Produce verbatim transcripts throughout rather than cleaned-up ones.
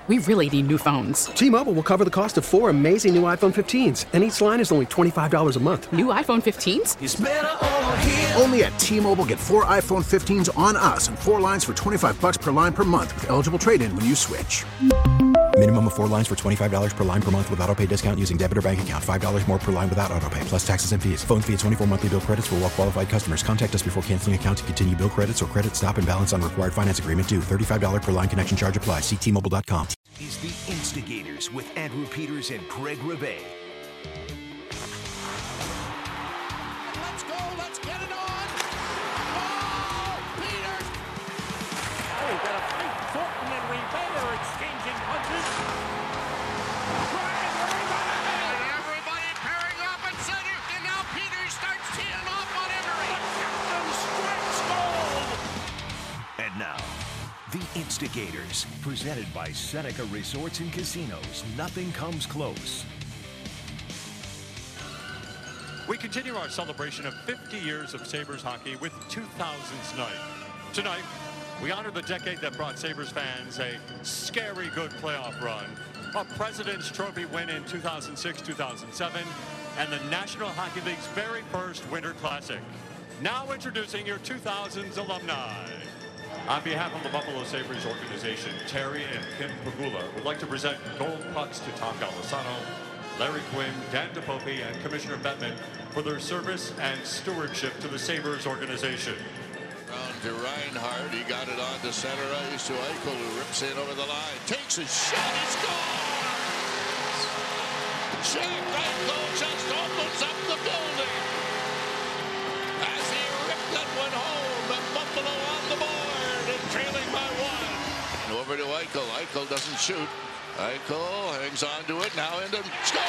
we really need new phones. T-Mobile will cover the cost of four amazing new iPhone fifteens, and each line is only twenty-five dollars a month. New iPhone fifteens? It's better over here. Only at T-Mobile, get four iPhone fifteens on us and four lines for twenty-five dollars per line per month with eligible trade-in when you switch. Minimum of four lines for twenty-five dollars per line per month with autopay discount using debit or bank account. five dollars more per line without autopay, plus taxes and fees. Phone fee at twenty-four monthly bill credits for well-qualified customers. Contact us before canceling account to continue bill credits or credit stop and balance on required finance agreement due. thirty-five dollars per line connection charge applies. See T Mobile dot com. Is the Instigators with Andrew Peters and Craig Rivet. Let's go, let's get it on. Oh, Peters. Oh, got a fight. Thornton and Rivet are exchanging punches. Bryant, everybody, everybody pairing up at center. And now Peters starts teeing off on Emery. The captain strikes gold. And now, the Instigators, presented by Seneca Resorts and Casinos. Nothing comes close. We continue our celebration of fifty years of Sabres hockey with two thousands night. Tonight, we honor the decade that brought Sabres fans a scary good playoff run, a President's Trophy win in two thousand six two thousand seven, and the National Hockey League's very first Winter Classic. Now introducing your two thousands alumni. On behalf of the Buffalo Sabres organization, Terry and Kim Pagula would like to present gold pucks to Tom Golisano, Larry Quinn, Dan DePope, and Commissioner Bettman for their service and stewardship to the Sabres organization. Down to Reinhardt. He got it on to center ice to Eichel, who rips in over the line. Takes a shot. He scores! Jack Eichel just opens up the building. As he ripped that one home, and Buffalo on the board. Trailing by one. And over to Eichel. Eichel doesn't shoot. Eichel hangs on to it. Now into score!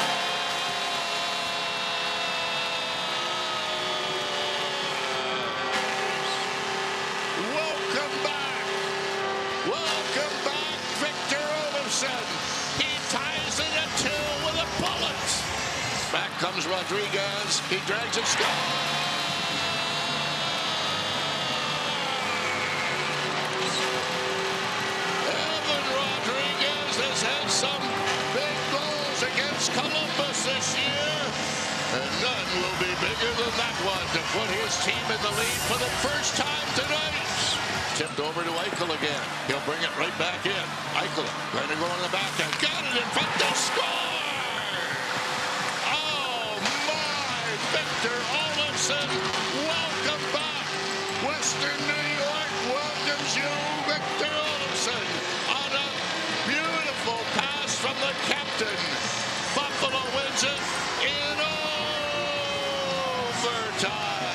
Welcome back. Welcome back, Victor Olofsson. He ties it at two with a bullet. Back comes Rodriguez. He drags it. Score! Has had some big goals against Columbus this year, and none will be bigger than that one to put his team in the lead for the first time tonight. Tipped over to Eichel again. He'll bring it right back in. Eichel going to go on the backhand. Got it in front. They score! Oh my! Victor Olofsson, welcome back. Western New York welcomes you, Victor Olofsson, on a beautiful pass from the captain. Buffalo wins it in overtime.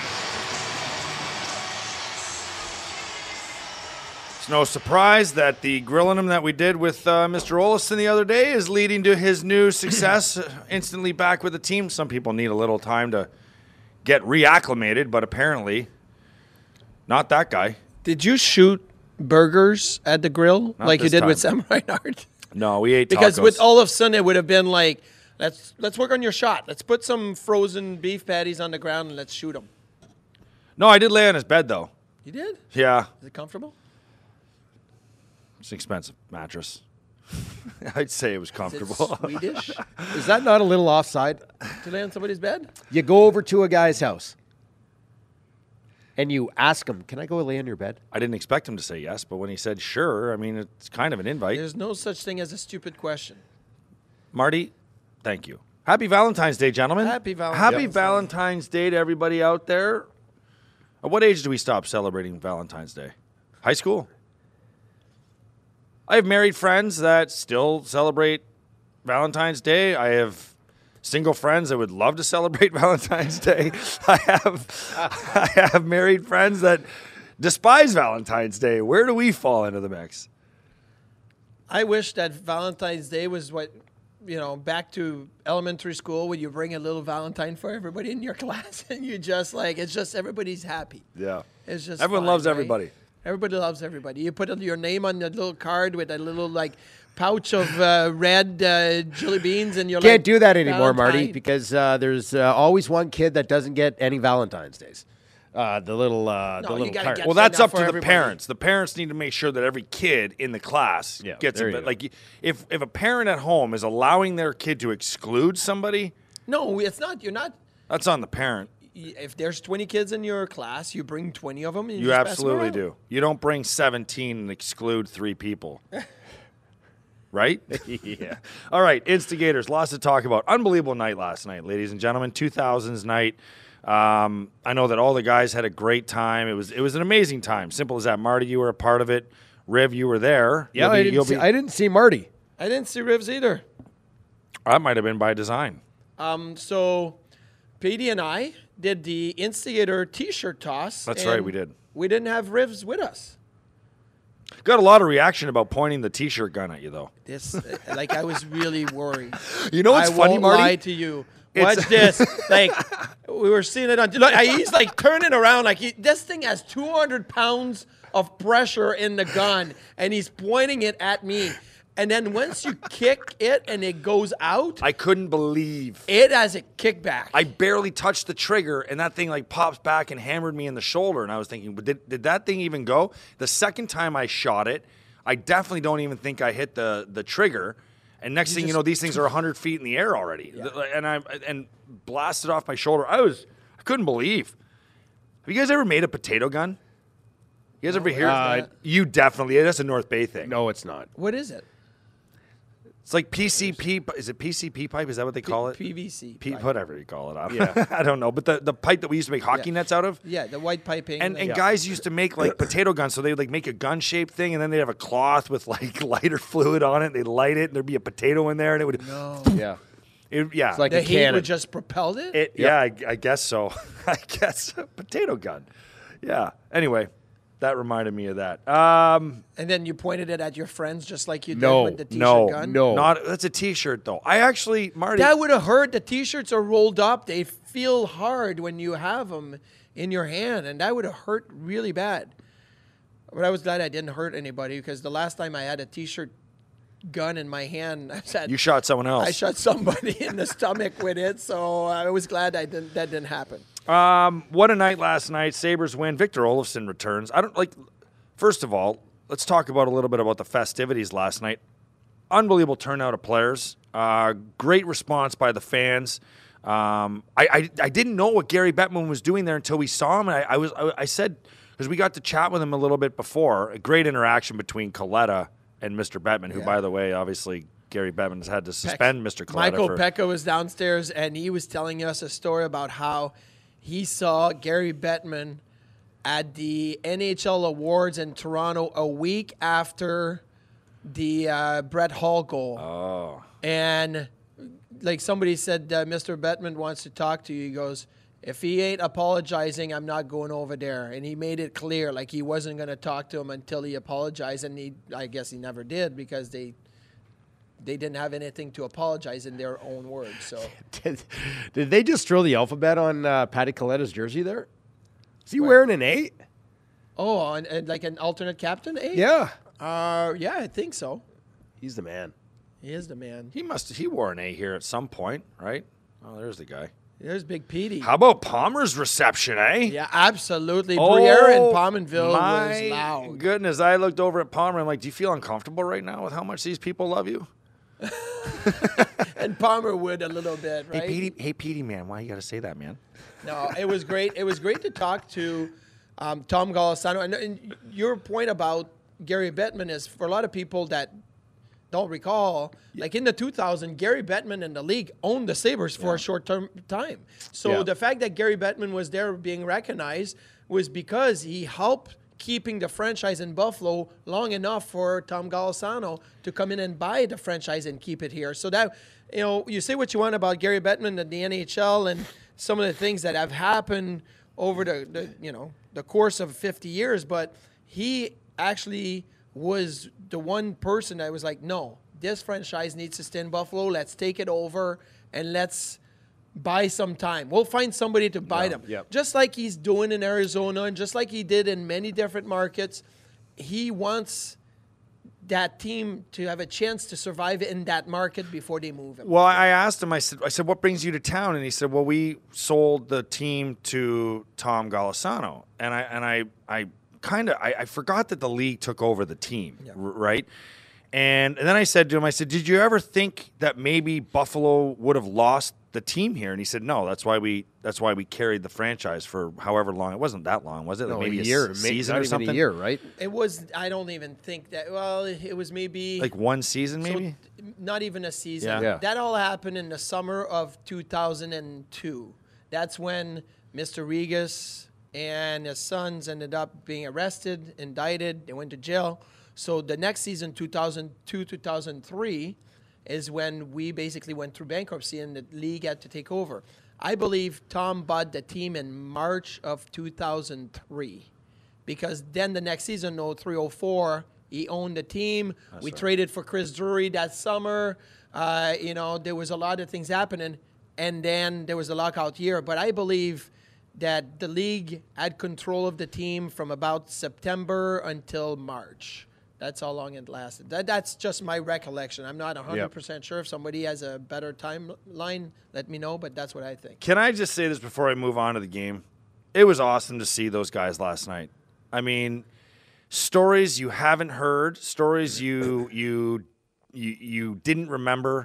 It's no surprise that the grilling him that we did with uh, Mister Olofsson the other day is leading to his new success, instantly back with the team. Some people need a little time to get reacclimated, but apparently not that guy. Did you shoot burgers at the grill Not like you this did time. with Sam Reinhardt? No, we ate because tacos. with Olofsson, it would have been like, let's let's work on your shot. Let's put some frozen beef patties on the ground and let's shoot them. No, I did lay on his bed, though. You did? Yeah. Is it comfortable? It's an expensive mattress. I'd say it was comfortable. Is it Swedish? Is that not a little offside? To lay on somebody's bed? You go over to a guy's house and you ask him, can I go lay on your bed? I didn't expect him to say yes, but when he said sure, I mean, it's kind of an invite. There's no such thing as a stupid question. Marty, thank you. Happy Valentine's Day, gentlemen. Happy Valentine's Happy Day. Valentine's Day to everybody out there. At what age do we stop celebrating Valentine's Day? High school? I have married friends that still celebrate Valentine's Day. I have single friends that would love to celebrate Valentine's Day. I have I have married friends that despise Valentine's Day. Where do we fall into the mix? I wish that Valentine's Day was what, you know, back to elementary school where you bring a little Valentine for everybody in your class and you just like, it's just everybody's happy. Yeah. It's just Everyone fun, loves right? everybody. Everybody loves everybody. You put your name on the little card with a little like pouch of uh, red uh, chili beans, and you're Can't like, do that anymore, Valentine. Marty, because uh, there's uh, always one kid that doesn't get any Valentine's Days. Uh, the little, uh, No, the you little gotta cart. get- Well, that's enough up for to the everybody. parents. The parents need to make sure that every kid in the class Yeah, gets there a you bit. go. Like, if if a parent at home is allowing their kid to exclude somebody, No, it's not. You're not. that's on the parent. If there's twenty kids in your class, you bring twenty of them. And you You just pass them absolutely around. do. You don't bring seventeen and exclude three people. Right? Yeah. All right, instigators. Lots to talk about. Unbelievable night last night, ladies and gentlemen. two thousands night. Um, I know that all the guys had a great time. It was it was an amazing time. Simple as that. Marty, you were a part of it. Riv, you were there. Yeah, You'll I be- didn't, you'll see, be- I didn't see Marty. I didn't see Rivs either. That might have been by design. Um, so, Petey and I did the instigator T-shirt toss. That's right, and we did. We didn't have Rivs with us. Got a lot of reaction about pointing the T-shirt gun at you, though. This, uh, like, I was really worried. You know what's I funny, won't Marty? lie to you. It's- Watch this. Like, we were seeing it on. Look, he's like turning around. Like, he, this thing has two hundred pounds of pressure in the gun, and he's pointing it at me. And then once you kick it and it goes out, I couldn't believe. it has a kickback. I barely touched the trigger, and that thing like pops back and hammered me in the shoulder. And I was thinking, but did, did that thing even go? The second time I shot it, I definitely don't even think I hit the the trigger. And next thing you know, these things are one hundred feet in the air already. And I and blasted off my shoulder. I was, I couldn't believe. Have you guys ever made a potato gun? You guys ever hear? Uh, you definitely. That's a North Bay thing. No, it's not. What is it? It's like P C P. Is it P C P pipe? Is that what they call it? P V C. P, pipe. whatever you call it. I, Yeah. I don't know. But the, the pipe that we used to make hockey Yeah. nets out of. Yeah, the white piping. And, and Yeah. guys used to make like potato guns, so they would like make a gun shaped thing, and then they'd have a cloth with like lighter fluid on it. They'd light it, and there'd be a potato in there, and it would. No. Yeah. It, yeah. It's like The a heat cannon. would just propelled it? It, Yeah, I, I guess so. I guess a potato gun. Yeah. Anyway, that reminded me of that. Um, And then you pointed it at your friends just like you No, did with the T-shirt no, gun? no. not that's a T-shirt though. I actually, Marty. That would have hurt. The T-shirts are rolled up. They feel hard when you have them in your hand, and that would have hurt really bad. But I was glad I didn't hurt anybody because the last time I had a T-shirt gun in my hand, I said you shot someone else. I shot somebody in the stomach with it. So I was glad I didn't. That didn't happen. Um, what a night last night. Sabres win. Victor Olofsson returns. I don't like. First of all, let's talk about a little bit about the festivities last night. Unbelievable turnout of players. Uh, great response by the fans. Um, I, I I didn't know what Gary Bettman was doing there until we saw him, and I, I was I, I said because we got to chat with him a little bit before. A great interaction between Coletta and Mister Bettman, who, Yeah. by the way, obviously Gary Bettman has had to suspend Mister Coletta. Michael for, Pekka was downstairs, and he was telling us a story about how he saw Gary Bettman at the N H L Awards in Toronto a week after the uh, Brett Hall goal. Oh. And like somebody said, uh, Mister Bettman wants to talk to you. He goes, if he ain't apologizing, I'm not going over there. And he made it clear, like he wasn't going to talk to him until he apologized. And he, I guess he never did because they they didn't have anything to apologize in their own words. So Did, did they just throw the alphabet on uh, Patty Coletta's jersey there? Is he wearing an eight? Oh, and, and like an alternate captain, eh? Yeah. Uh, yeah, I think so. He's the man. He is the man. He must. He wore an A here at some point, right? Oh, there's the guy. There's Big Petey. How about Palmer's reception, eh? Yeah, absolutely. Oh, Briere and Pominville my was loud. goodness, I looked over at Palmer. I'm like, do you feel uncomfortable right now with how much these people love you? And Palmer would a little bit, right? Hey, Petey, hey, Petey, man, why you got to say that, man? No, it was great. It was great to talk to um, Tom Golisano. And, and your point about Gary Bettman is for a lot of people that don't recall, like in the two thousands, Gary Bettman and the league owned the Sabres for a short term time. So Yeah. the fact that Gary Bettman was there being recognized was because he helped keeping the franchise in Buffalo long enough for Tom Golisano to come in and buy the franchise and keep it here. So that, you know, you say what you want about Gary Bettman and the N H L and some of the things that have happened over the, the you know, the course of fifty years, but he actually was the one person that was like, no, this franchise needs to stay in Buffalo. Let's take it over and let's buy some time. We'll find somebody to buy them. yep. Just like he's doing in Arizona and just like he did in many different markets, he wants that team to have a chance to survive in that market before they move him. Well, I asked him, I said, I said, what brings you to town? And he said, well, we sold the team to Tom Golisano. And I, and I, I kind of, I, I forgot that the league took over the team, Yeah. r- right? And, and then I said to him, I said, did you ever think that maybe Buffalo would have lost the team here? And he said, no, that's why we, that's why we carried the franchise for however long. It wasn't that long, was it? Like No, maybe a a, year, s- maybe season not or even something? a year, right? It was, I don't even think that, well, it was maybe. Like one season, so maybe? not even a season. Yeah. Yeah. That all happened in the summer of two thousand two. That's when Mister Regas and his sons ended up being arrested, indicted. They went to jail. So the next season, two thousand two, two thousand three, is when we basically went through bankruptcy and the league had to take over. I believe Tom bought the team in March of two thousand three, because then the next season, oh three oh four, he owned the team. That's we right. traded for Chris Drury that summer. Uh, you know, there was a lot of things happening, and then there was a lockout year. But I believe that the league had control of the team from about September until March. That's how long it lasted. That, that's just my recollection. I'm not one hundred percent sure. If somebody has a better timeline, let me know, but that's what I think. Can I just say this before I move on to the game? It was awesome to see those guys last night. I mean, stories you haven't heard, stories you you you, you didn't remember,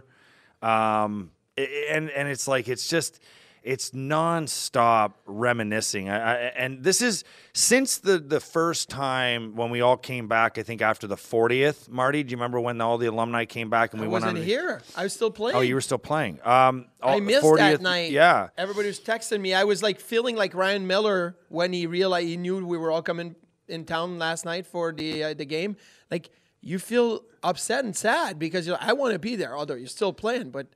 um, and and it's like it's just it's nonstop reminiscing. I, I, and this is since the the first time when we all came back. I think after the fortieth. Marty, do you remember when all the alumni came back and we I went wasn't on? here. I was still playing. Oh, you were still playing. Um, I all- missed fortieth that night. Yeah. Everybody was texting me. I was like feeling like Ryan Miller when he realized he knew we were all coming in town last night for the uh, the game. Like, you feel upset and sad because you're like, I want to be there, although you're still playing. But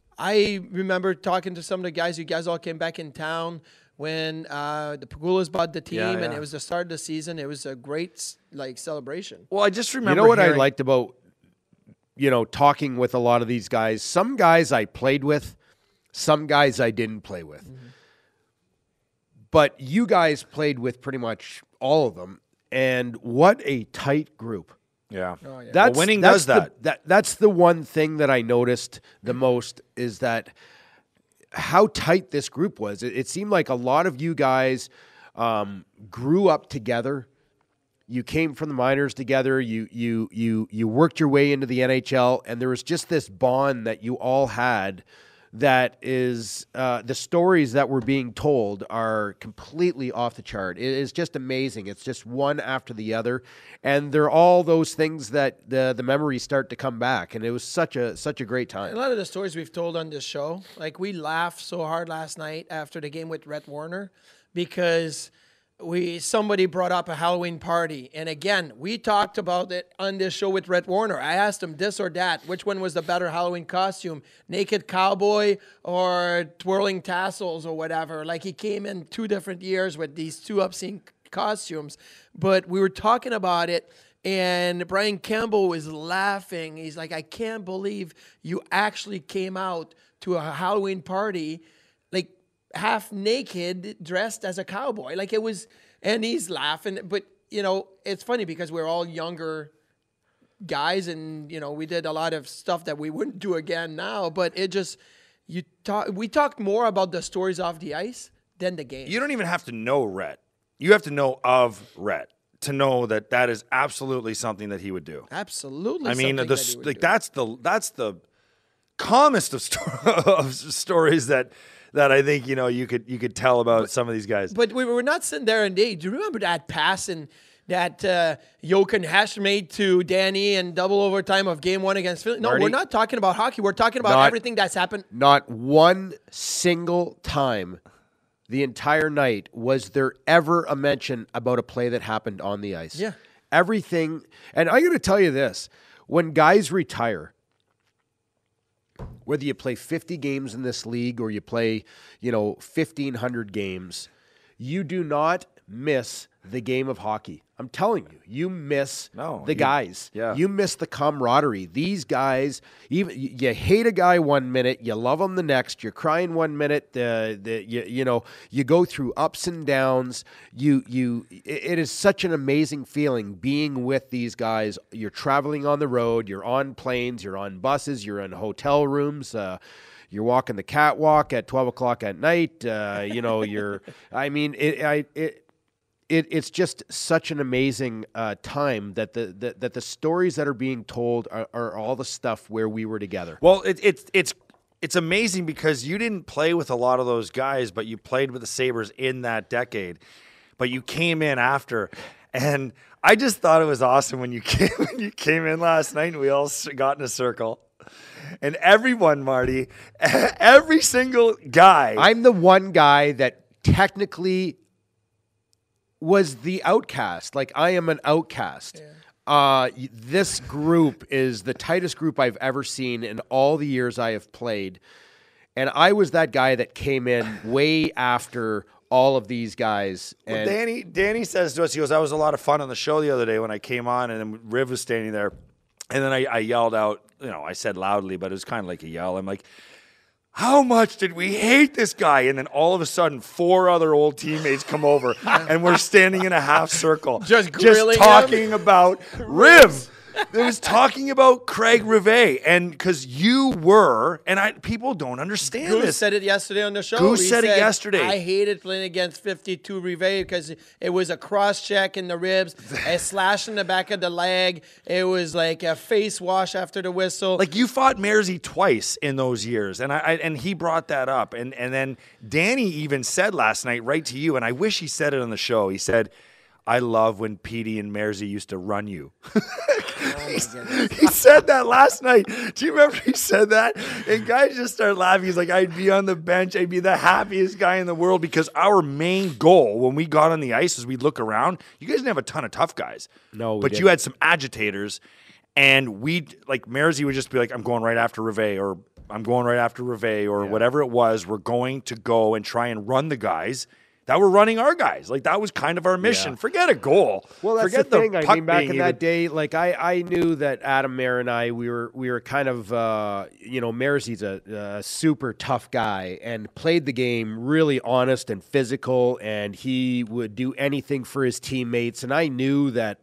I remember talking to some of the guys. You guys all came back in town when uh, the Pagulas bought the team, Yeah, and yeah. it was the start of the season. It was a great like celebration. Well, I just remember. You know what hearing- I liked about, you know, talking with a lot of these guys? Some guys I played with, some guys I didn't play with. Mm-hmm. But you guys played with pretty much all of them, and what a tight group. Yeah. Oh, yeah. That's, Well, winning that's does the- that. that. That's the one thing that I noticed the most is that how tight this group was. It, it seemed like a lot of you guys um, grew up together. You came from the minors together. You you you you worked your way into the N H L, and there was just this bond that you all had. That is uh, the stories that were being told are completely off the chart. It is just amazing. It's just one after the other, and they're all those things that the the memories start to come back. And it was such a such a great A time. lot of the stories we've told on this show, like we laughed so hard last night after the game with Rhett Warner because we somebody brought up a Halloween party. And again, we talked about it on this show with Rhett Warner. I asked him this or that, which one was the better Halloween costume, naked cowboy or twirling tassels or whatever. Like, he came in two different years with these two obscene costumes. But we were talking about it, and Brian Campbell was laughing. He's like, I can't believe you actually came out to a Halloween party, like, half naked, dressed as a cowboy. Like, it was, and he's laughing. But, you know, it's funny because we're all younger guys, and, you know, we did a lot of stuff that we wouldn't do again now. But it just, you talk, we talked more about the stories off the ice than the game. You don't even have to know Rhett. You have to know of Rhett to know that that is absolutely something that he would do. Absolutely. I mean, something the, that he would like do. that's the that's the calmest of, sto- of stories that that I think you know you could you could tell about some of these guys. But we were not sitting there and day. Do you remember that pass and that uh, Jochen Hesch made to Danny in double overtime of game one against Philly? No, Marty? we're not talking about hockey. We're talking about Not- everything that's happened. Not one single time the entire night was there ever a mention about a play that happened on the ice. Yeah. Everything. And I'm going to tell you this. When guys retire, whether you play fifty games in this league or you play, you know, fifteen hundred games, you do not miss the game of hockey. I'm telling you, you miss No, the you- guys. yeah. You miss the camaraderie. These guys, even you, you hate a guy one minute, you love him the next. You're crying one minute. Uh, the you, you know you go through ups and downs. You you it, it is such an amazing feeling being with these guys. You're traveling on the road. You're on planes. You're on buses. You're in hotel rooms. Uh, You're walking the catwalk at twelve o'clock at night. Uh, you know, you're, I mean, it, I, it, it, it's just such an amazing uh, time that the, the that the stories that are being told are, are all the stuff where we were together. Well, it, it's it's it's amazing because you didn't play with a lot of those guys, but you played with the Sabres in that decade. But you came in after, and I just thought it was awesome when you came when you came in last night and we all s- got in a circle. And everyone, Marty, every single guy. I'm the one guy that technically was the outcast. Like, I am an outcast. Yeah. Uh, y- this group is the tightest group I've ever seen in all the years I have played. And I was that guy that came in way after all of these guys. Well, And Danny, Danny says to us, he goes, that was a lot of fun on the show the other day when I came on, and then Riv was standing there. And then I, I yelled out, you know, I said loudly, but it was kind of like a yell. I'm like, how much did we hate this guy? And then all of a sudden, four other old teammates come over, and we're standing in a half circle. Just just grilling talking him? about Riv. It was talking about Craig Rivet, and because you were, and I people don't understand Goose this. said it yesterday on the show. Goose He said it yesterday. I hated playing against fifty-two Rivet because it was a cross check in the ribs, a slash in the back of the leg. It was like a face wash after the whistle. Like, you fought Mersey twice in those years, and I, I and he brought that up, and and then Danny even said last night right to you, and I wish he said it on the show. He said, I love when Petey and Mersey used to run you. Oh, he, he said that last night. Do you remember he said that? And guys just started laughing. He's like, I'd be on the bench. I'd be the happiest guy in the world, because our main goal when we got on the ice is we'd look around. You guys didn't have a ton of tough guys. No, we But didn't. you had some agitators, and we like Mersey would just be like, I'm going right after Rivet, or I'm going right after Rivet, or Yeah. whatever it was. We're going to go and try and run the guys that were running our guys. Like, that was kind of our mission. Yeah. Forget a goal. Well, that's Forget the thing. I puck mean, back being in that even- day, like I, I knew that Adam Mayer and I, we were we were kind of, uh, you know, Mersey's a, a super tough guy and played the game really honest and physical, and he would do anything for his teammates. And I knew that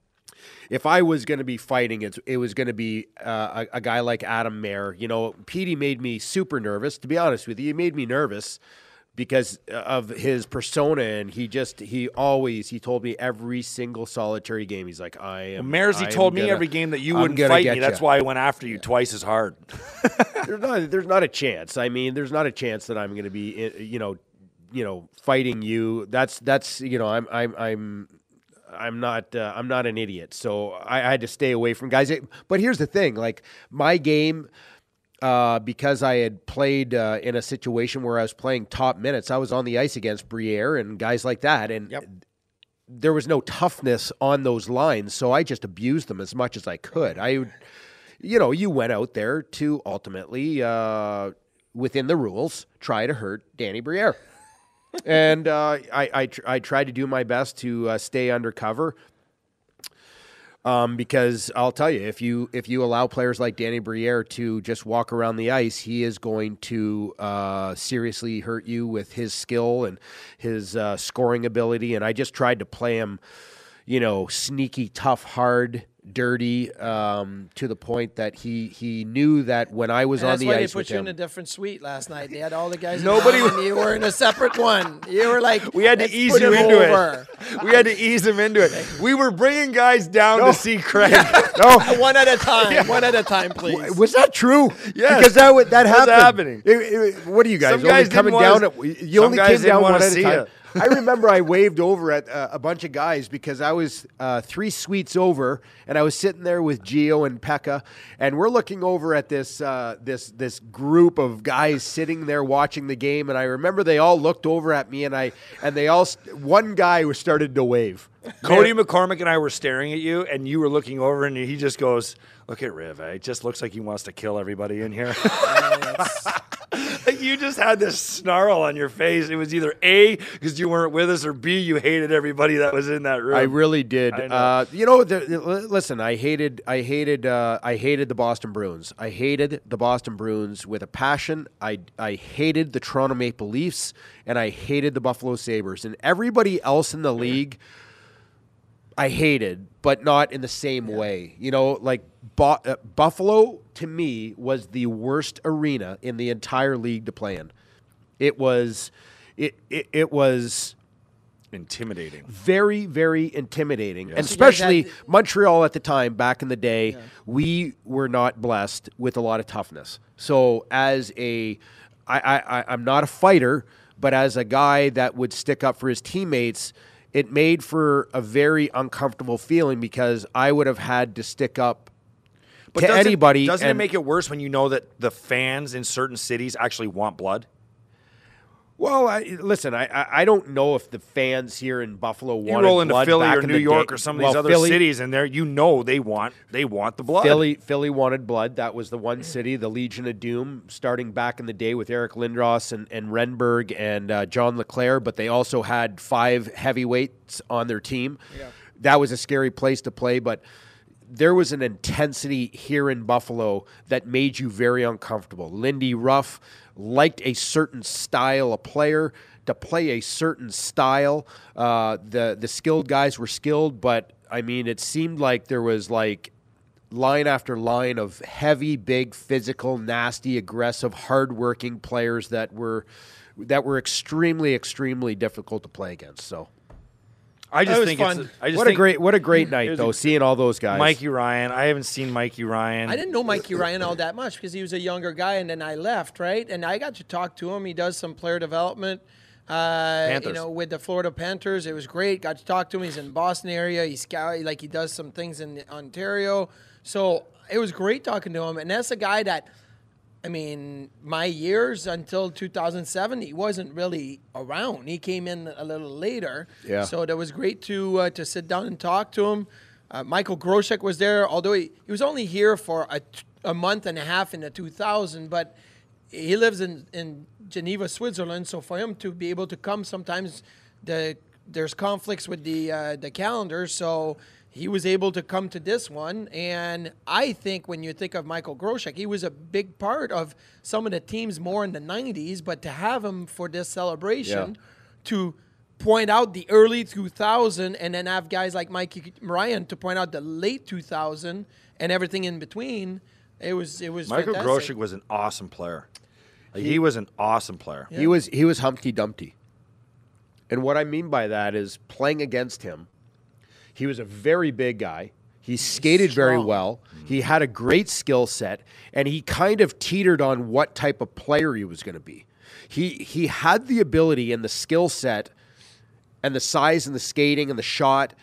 if I was going to be fighting, it, it was going to be uh, a, a guy like Adam Mayer. You know, Petey made me super nervous. To be honest with you, he made me nervous because of his persona, and he just he always he told me every single solitary game, he's like, I am. Well, Mersey I am told me gonna- every game that you I'm wouldn't gonna fight get me. That's ya. why I went after you twice as hard. there's not there's not a chance. I mean, there's not a chance that I'm going to be, you know, you know, fighting you. That's that's you know, I'm I'm I'm. I'm not. Uh, I'm not an idiot, so I, I had to stay away from guys. But here's the thing: like my game, uh, because I had played uh, in a situation where I was playing top minutes, I was on the ice against Briere and guys like that, and Yep. there was no toughness on those lines, so I just abused them as much as I could. I, would- you know, you went out there to ultimately, uh, within the rules, try to hurt Danny Briere. And uh, I I, tr- I tried to do my best to uh, stay undercover, um, because I'll tell you, if you if you allow players like Danny Briere to just walk around the ice, he is going to uh, seriously hurt you with his skill and his uh, scoring ability. And I just tried to play him, you know, sneaky, tough, hard, dirty, um, to the point that he he knew that when I was And on that's the why they ice put with you him, in a different suite last night. They had all the guys. Nobody- in and you were in a separate one. You were like, We had to "Let's ease put you him into over." it. We had to ease him into it. We were bringing guys down to see Craig. no. One at a time. One at a time, please. Was that true? Yes. Because that would, that That's happened. happening. It- it- what are you guys? Some guys only coming didn't down wanna- at you some only guys came didn't down wanna one at a see time. ya. I remember I waved over at uh, a bunch of guys because I was uh, three suites over, and I was sitting there with Gio and Pekka, and we're looking over at this uh, this this group of guys sitting there watching the game, and I remember they all looked over at me, and I and they all one guy was started to wave. Cody McCormick and I were staring at you, and you were looking over, and he just goes, "Look at Riv. Eh? It just looks like he wants to kill everybody in here." Like you just had this snarl on your face. It was either A, because you weren't with us, or B, you hated everybody that was in that room. I really did. I know. Uh, you know, the, the- listen. I hated. I hated. Uh, I hated the Boston Bruins. I hated the Boston Bruins with a passion. I I hated the Toronto Maple Leafs, and I hated the Buffalo Sabres, and everybody else in the league. I hated, but not in the same yeah. way. You know, like Bo- uh, Buffalo to me was the worst arena in the entire league to play in. It was, it it, it was intimidating, very very intimidating, Yeah. and So you guys especially had- Montreal at the time. Back in the day, Yeah. we were not blessed with a lot of toughness. So as a, I, I, I I'm not a fighter, but as a guy that would stick up for his teammates. It made for a very uncomfortable feeling because I would have had to stick up But to doesn't, anybody. Doesn't it and- make it worse when you know that the fans in certain cities actually want blood? Well, I, listen, I, I I don't know if the fans here in Buffalo You wanted roll into blood Philly back or in New the York day. or some of Well, these other Philly, cities, and there you know they want they want the blood. Philly, Philly wanted blood. That was the one city, the Legion of Doom, starting back in the day with Eric Lindros and, and Renberg and uh, John LeClaire, but they also had five heavyweights on their team. Yeah. That was a scary place to play, but there was an intensity here in Buffalo that made you very uncomfortable. Lindy Ruff liked a certain style of player. To play a certain style, uh, the the skilled guys were skilled, but I mean, it seemed like there was like line after line of heavy, big, physical, nasty, aggressive, hardworking players that were that were extremely, extremely difficult to play against. So, I That just was think fun. it's I just what a think great what a great night was though, a- seeing all those guys. Mikey Ryan. I haven't seen Mikey Ryan. I didn't know Mikey Ryan all that much because he was a younger guy, and then I left, right? And I got to talk to him. He does some player development, uh, you Panthers. know, with the Florida Panthers. It was great. Got to talk to him. He's in Boston area. He's scout, like he does some things in Ontario. So it was great talking to him. And that's a guy that, I mean, my years until two thousand seven, he wasn't really around. He came in a little later. Yeah. So that was great to uh, to sit down and talk to him. Uh, Michael Groshek was there, although he, he was only here for a, t- a month and a half in the two thousand, but he lives in, in Geneva, Switzerland, so for him to be able to come sometimes the there's conflicts with the uh, the calendar, so he was able to come to this one. And I think when you think of Michael Groshek, he was a big part of some of the teams more in the nineties, but to have him for this celebration, Yeah. to point out the early two thousand and then have guys like Mikey Ryan to point out the late two thousand and everything in between, it was it was Michael fantastic. Groshek was an awesome player. Like, he, he was an awesome player. He was he was Humpty Dumpty. And what I mean by that is playing against him, he was a very big guy. He skated very strong. well. He had a great skill set, and he kind of teetered on what type of player he was going to be. He he had the ability and the skill set and the size and the skating and the shot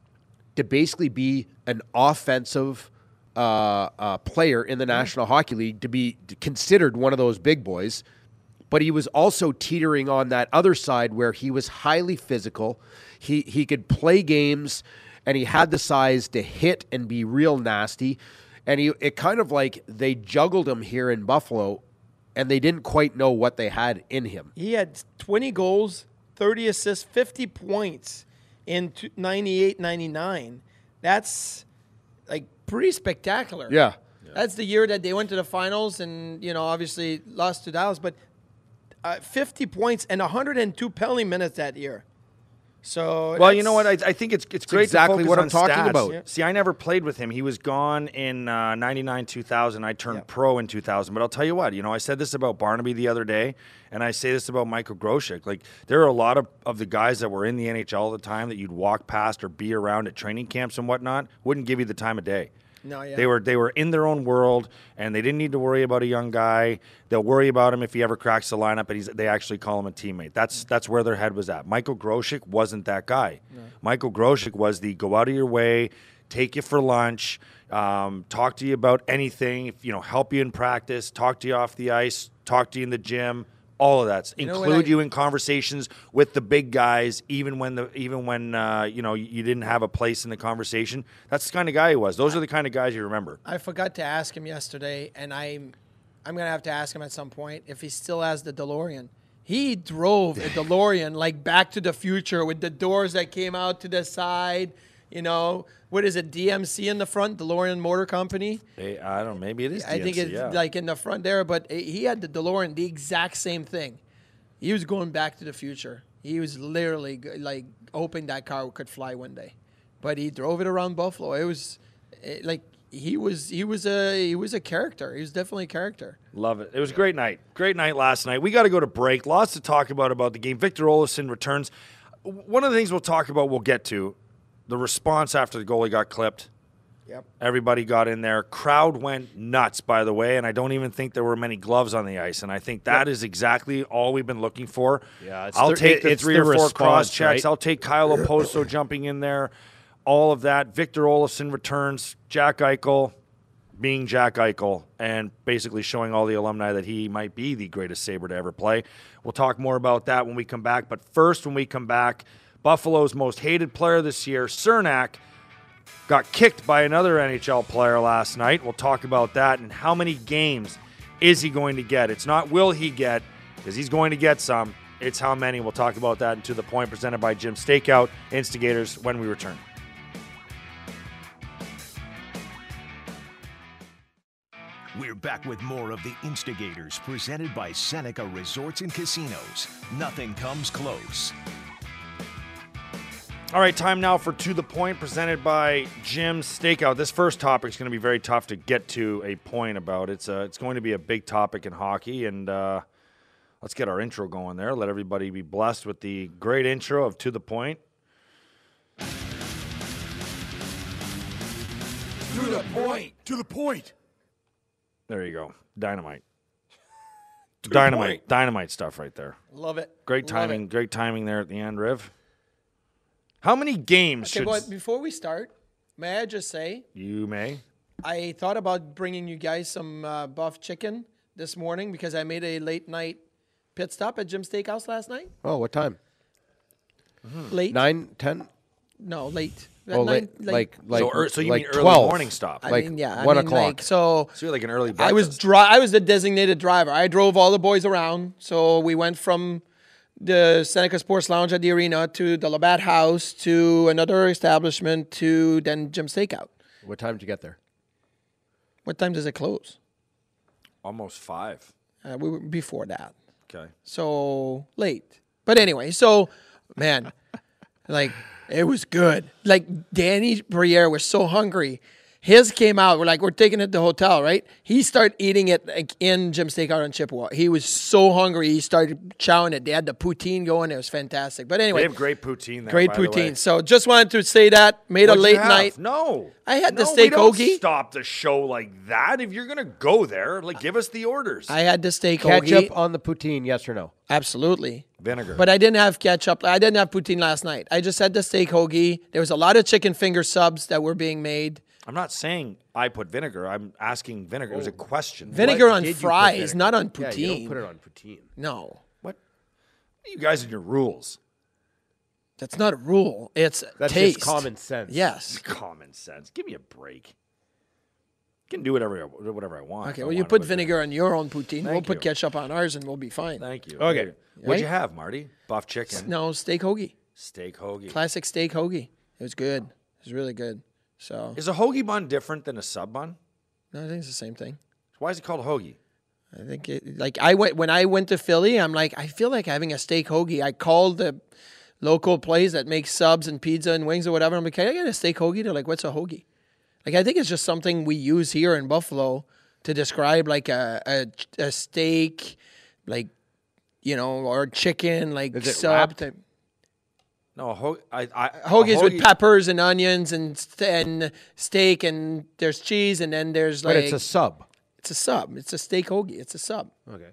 to basically be an offensive uh, uh, player in the National Hockey League, to be considered one of those big boys. But he was also teetering on that other side where he was highly physical. He he could play games, and he had the size to hit and be real nasty. And he it kind of like they juggled him here in Buffalo, and they didn't quite know what they had in him. He had twenty goals, thirty assists, fifty points in ninety-eight ninety-nine. That's like pretty spectacular. Yeah. That's the year that they went to the finals and, you know, obviously lost to Dallas, but uh, fifty points and one hundred two penalty minutes that year. So Well, you know what? I, I think it's it's great exactly to focus what on I'm talking stats. about. Yeah. See, I never played with him. He was gone in uh, ninety-nine two thousand. I turned Yeah. pro in two thousand. But I'll tell you what, you know, I said this about Barnaby the other day, and I say this about Michael Groshek. Like, there are a lot of, of the guys that were in the N H L at the time that you'd walk past or be around at training camps and whatnot, wouldn't give you the time of day. No, yeah. They were they were in their own world, and they didn't need to worry about a young guy. They'll worry about him if he ever cracks the lineup, and he's, they actually call him a teammate. That's that's where their head was at. Michael Groshek wasn't that guy. No. Michael Groshek was the go out of your way, take you for lunch, um, talk to you about anything, if, you know, help you in practice, talk to you off the ice, talk to you in the gym. All of that. You know, Include when I- you in conversations with the big guys, even when the even when uh, you know you didn't have a place in the conversation. That's the kind of guy he was. Those are the kind of guys you remember. I forgot to ask him yesterday, and I I'm gonna have to ask him at some point if he still has the DeLorean. He drove a DeLorean like Back to the Future with the doors that came out to the side. You know, what is it? D M C in the front, DeLorean Motor Company. Hey, I don't know. Maybe it is. I D M C, think it's yeah. like in the front there, but he had the DeLorean, the exact same thing. He was going Back to the Future. He was literally like hoping that car could fly one day, but he drove it around Buffalo. It was it, like he was he was a he was a character. He was definitely a character. Love it. It was a great night. Great night last night. We got to go to break. Lots to talk about about the game. Victor Olofsson returns. One of the things we'll talk about, we'll get to, the response after the goalie got clipped. Yep. Everybody got in there. Crowd went nuts, by the way, and I don't even think there were many gloves on the ice. And I think that yep. is exactly all we've been looking for. Yeah, it's I'll the, take the it's three the or four response, cross checks. right? I'll take Kyle Oposo jumping in there. All of that. Victor Olofsson returns. Jack Eichel being Jack Eichel and basically showing all the alumni that he might be the greatest Sabre to ever play. We'll talk more about that when we come back. But first, when we come back, Buffalo's most hated player this year, Cernak, got kicked by another N H L player last night. We'll talk about that and how many games is he going to get. It's not will he get, because he's going to get some. It's how many. We'll talk about that and To The Point, presented by Jim Stakeout, Instigators, when we return. We're back with more of the Instigators, presented by Seneca Resorts and Casinos. Nothing comes close. All right, time now for To The Point, presented by Jim Stakeout. This first topic is going to be very tough to get to a point about. It's uh, it's going to be a big topic in hockey, and uh, let's get our intro going there. Let everybody be blessed with the great intro of To The Point. To the point. To the point. There you go. Dynamite. Dynamite. Dynamite stuff right there. Love it. Great Love timing. it. Great timing there at the end, Riv. How many games Okay, should... but before we start, may I just say, You may. I thought about bringing you guys some uh, buff chicken this morning because I made a late night pit stop at Jim's Steakhouse last night. Oh, what time? Late? Nine, ten? No, late. Oh, Nine- late, like, like, So, er- so you like mean early twelve. morning stop. I Like mean, yeah, I one mean, o'clock. Like, so So you're like an early I breakfast. was dri- I was the designated driver. I drove all the boys around. So we went from the Seneca Sports Lounge at the arena to the Labatt House to another establishment to then Jim's Steakout. What time did you get there? What time does it close? Almost five. Uh, we were before that. Okay. So late. But anyway, so man, like it was good. Like Danny Briere was so hungry. His came out. We're like, we're taking it to the hotel, right? He started eating it like, in Jim's Steakout in Chippewa. He was so hungry. He started chowing it. They had the poutine going. It was fantastic. But anyway, They have great poutine there, great by the way. poutine. So just wanted to say that. Made What'd a you late have? night. No. I had the No, steak we don't hoagie. stop the show like that. If you're going to go there, like give us the orders. I had the steak hoagie. Ketchup on the poutine, yes or no? Absolutely. Vinegar. But I didn't have ketchup. I didn't have poutine last night. I just had the steak hoagie. There was a lot of chicken finger subs that were being made. I'm not saying I put vinegar. I'm asking vinegar. It was a question. Vinegar What on did you put fries, vinegar? not on Yeah, poutine. you don't put it on poutine. No, What? You guys and your rules. that's not a rule. It's That's taste. just common sense. Yes. Common sense. Give me a break. I can do whatever, whatever I want. Okay, if I well, you want put with vinegar on your own poutine. we'll Thank put you. ketchup on ours, and we'll be fine. Thank you. Okay. What'd you Right? have, Marty? Buff chicken. No, steak hoagie. Steak hoagie. Classic steak hoagie. It was good. It was really good. So, Is a hoagie bun different than a sub bun? no, I think it's the same thing. Why is it called a hoagie? I think it, like I went when I went to Philly, I'm like, I feel like having a steak hoagie. I called the local place that makes subs and pizza and wings or whatever. I'm like, can I get a steak hoagie? They're like, what's a hoagie? Like, I think it's just something we use here in Buffalo to describe like a a, a steak, like, you know, or chicken, like Is it sub wrapped? type. No, a ho- I, I, Hoagies a with hoagie- peppers and onions and st- and steak and there's cheese and then there's like But it's a sub. it's a sub. It's a steak hoagie. It's a sub. Okay.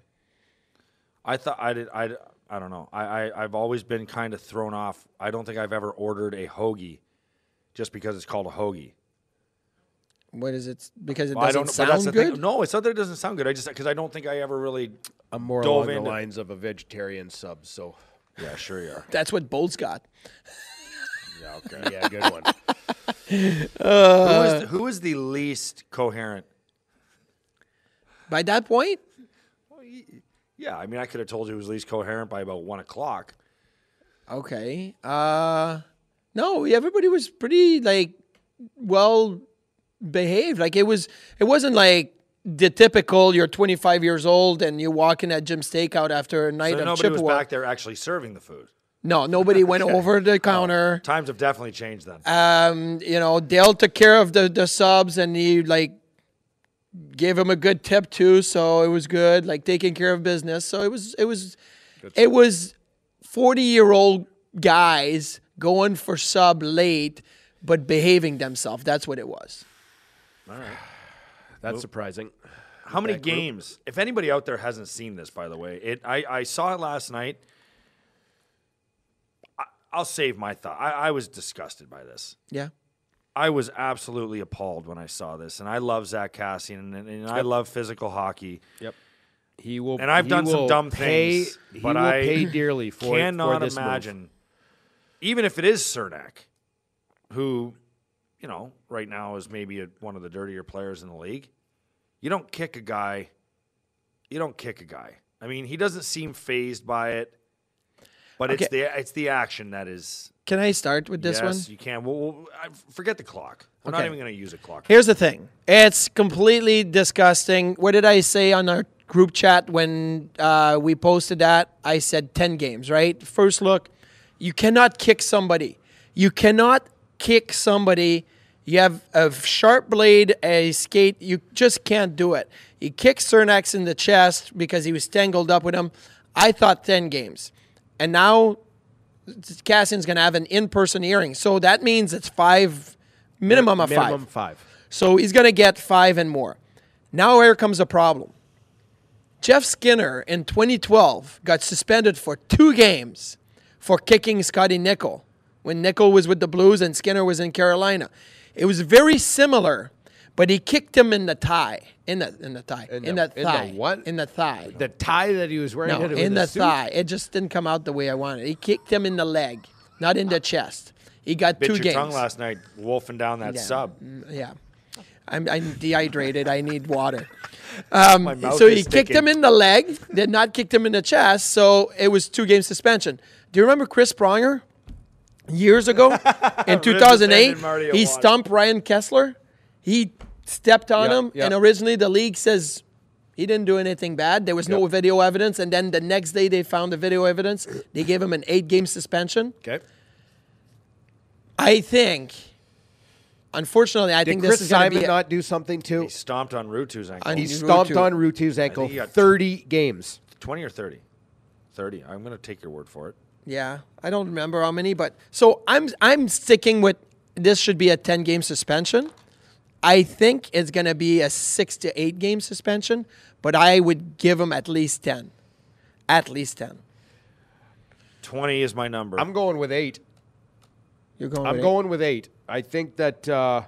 I thought I did. I, I don't know. I, I I've always been kind of thrown off. I don't think I've ever ordered a hoagie just because it's called a hoagie. What is it? Because it Well, I doesn't don't. But that's sound the good. thing. No, it's not that it doesn't sound good. I just because I don't think I ever really. I'm more Dove along the into- lines of a vegetarian sub, so. Yeah, sure you are. That's what Bolt's got. Yeah, okay. Yeah, good one. who, is the, who is the least coherent? By that point? Yeah, I mean, I could have told you he was at least coherent by about one o'clock. Okay. Uh, no, everybody was pretty like well behaved. Like it was, it wasn't like the typical. You're twenty-five years old and you walk in at Jim's Steakout after a night So of nobody was Chippewa. back there actually serving the food. No, nobody went Okay. over the counter. Oh, times have definitely changed then. Um, you know, Dale took care of the, the subs and he like gave him a good tip too, so it was good. Like taking care of business. So it was it was it was forty year old guys going for sub late but behaving themselves. That's what it was. All right. That's Well, surprising. How many That group. games? If anybody out there hasn't seen this, by the way, it I, I saw it last night. I, I'll save my thought. I, I was disgusted by this. Yeah. I was absolutely appalled when I saw this, and I love Zach Cassian, and, and I love physical hockey. Yep. He will, and I've he done some will dumb pay, things, he but will I pay dearly for cannot for this imagine, move. even if it is Cernak, who, you know, right now is maybe a, one of the dirtier players in the league. You don't kick a guy. You don't kick a guy. I mean, he doesn't seem phased by it, but it's Okay. the it's the action that is. Can I start with this yes, one? you can. Well, well, I- forget the clock. We're not Okay. even going to use a clock. Here's the thing. It's completely disgusting. What did I say on our group chat when uh, we posted that? I said ten games, right? First look, you cannot kick somebody. You cannot kick somebody. You have a sharp blade, a skate. You just can't do it. He kicked Cernak in the chest because he was tangled up with him. I thought ten games. And now Cassian's going to have an in-person hearing. So that means it's five, minimum of five. Minimum five. So he's going to get five and more. Now here comes a problem. Jeff Skinner in twenty twelve got suspended for two games for kicking Scotty Nickel when Nickel was with the Blues and Skinner was in Carolina. It was very similar, but he kicked him in the thigh. In the in the thigh. In, In the, the- in the thigh. what? In the thigh. The tie that he was wearing. No, had it in with a the suit? thigh. It just didn't come out the way I wanted. He kicked him in the leg, not in the chest. He got Bit two your games. tongue last night, wolfing down that Yeah. sub. Mm, Yeah. I'm, I'm dehydrated. I need water. Um, My mouth so is he kicked sticking. him in the leg, did not kick him in the chest, so it was two game suspension. Do you remember Chris Pronger? Years ago, in two thousand eight, Marty he Awane. stumped Ryan Kessler. He stepped on Yeah, him, yeah. and originally the league says he didn't do anything bad. There was no video evidence, and then the next day they found the video evidence. They gave him an eight game suspension. Okay. I think, unfortunately, I Did think Chris this is going to Simon be a- not do something too? He stomped on Rutu's ankle. On- He Rutu. stomped on Rutu's I ankle. think he got Thirty games. twenty or thirty? thirty. I'm going to take your word for it. Yeah, I don't remember how many, but so I'm I'm sticking with this should be a ten game suspension. I think it's going to be a six to eight game suspension, but I would give him at least ten. At least ten. twenty is my number. I'm going with eight. You're going I'm with going with eight. I think that uh,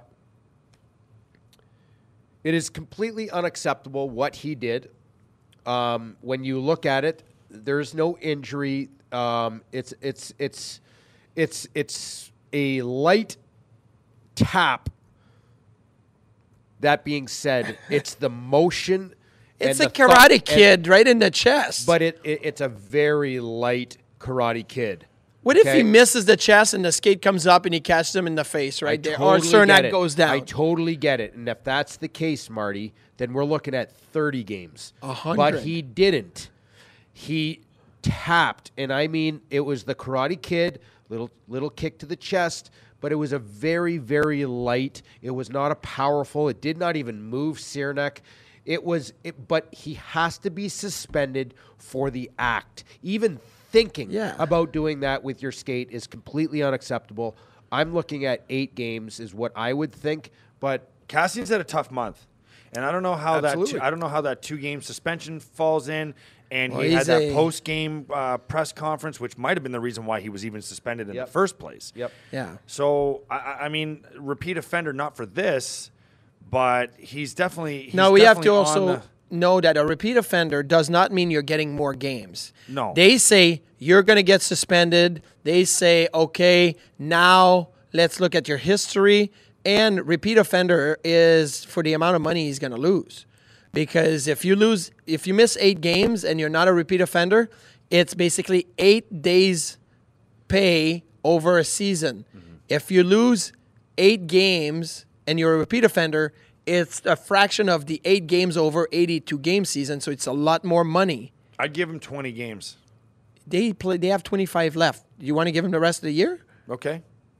it is completely unacceptable what he did. Um, when you look at it, there's no injury. Um, it's it's it's it's it's a light tap. That being said, it's the motion. It's and a the thump- Karate and- Kid right in the chest. but it, it it's a very light Karate Kid. What if okay? he misses the chest and the skate comes up and he catches him in the face right I there? totally or get Cernak it. goes down. I totally get it. And if that's the case, Marty, then we're looking at thirty games. A hundred. But he didn't. He tapped, and I mean, it was the Karate Kid, little little kick to the chest, but it was a very, very light. It was not a powerful. It did not even move Cernak. It was, it, but he has to be suspended for the act. Even thinking Yeah. about doing that with your skate is completely unacceptable. I'm looking at eight games is what I would think, but Cassian's had a tough month, and I don't know how Absolutely. that two, I don't know how that two game suspension falls in. And Well, he had he's that a- post game uh, press conference, which might have been the reason why he was even suspended in Yep. the first place. Yep. Yeah. So I- I, I mean, repeat offender, not for this, but he's definitely. He's Now we have to definitely on also the- know that a repeat offender does not mean you're getting more games. No. They say you're going to get suspended. They say, okay, now let's look at your history. And repeat offender is for the amount of money he's going to lose. Because if you lose, if you miss eight games and you're not a repeat offender, it's basically eight days pay over a season. Mm-hmm. If you lose eight games and you're a repeat offender, it's a fraction of the eight games over eighty-two game season, so it's a lot more money. I'd give him twenty games. They play. They have twenty-five left. You want to give him the rest of the year? Okay.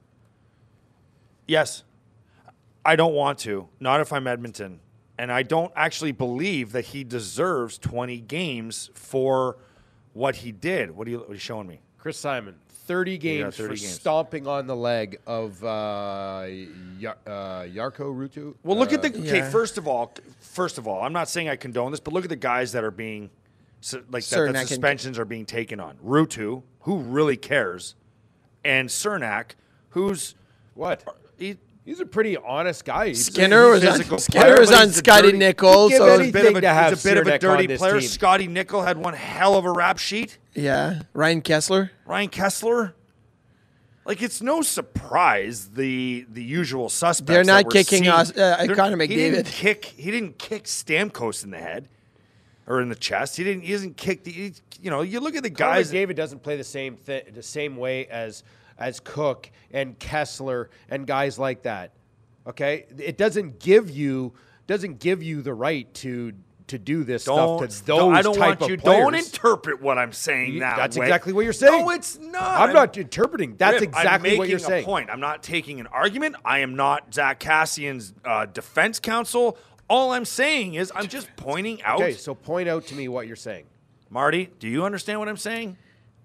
Yes. I don't want to. Not if I'm Edmonton. And I don't actually believe that he deserves twenty games for what he did. What are you, what are you showing me? Chris Simon, thirty games thirty for games. stomping on the leg of uh, Yar- uh, Yarko Ruutu. Well, look uh, at the okay. yeah. First of all, first of all, I'm not saying I condone this, but look at the guys that are being su- like that, Cernak that and- suspensions are being taken on. Ruutu, who really cares, and Cernak, who's what? He, He's a pretty honest guy. He's Skinner was on, Skinner was on Scotty Nichols. Give So anything a bit of a, to have he's a bit of a Cernak dirty on this player. team. Scotty Nickel had one hell of a rap sheet. yeah, Ryan Kessler. Ryan Kessler. Like, it's no surprise the the usual suspects. They're not that we're kicking seeing- us- uh, They're- Connor He didn't McDavid. kick. He didn't kick Stamkos in the head or in the chest. He didn't. He doesn't kick the. He, you know, you look at the guys. David doesn't play the same th- the same way as as Cook and Kessler and guys like that. Okay, it doesn't give you doesn't give you the right to to do this Don't, stuff to those don't- I don't type want of you. players. Don't interpret what I'm saying You- that that's way. exactly what you're saying. No, it's not. I'm not interpreting. That's Rip, exactly I'm what you're making saying. a point. I'm not taking an argument. I am not Zach Cassian's uh, defense counsel. All I'm saying is I'm just pointing out. Okay, so point out to me what you're saying. Marty, do you understand what I'm saying?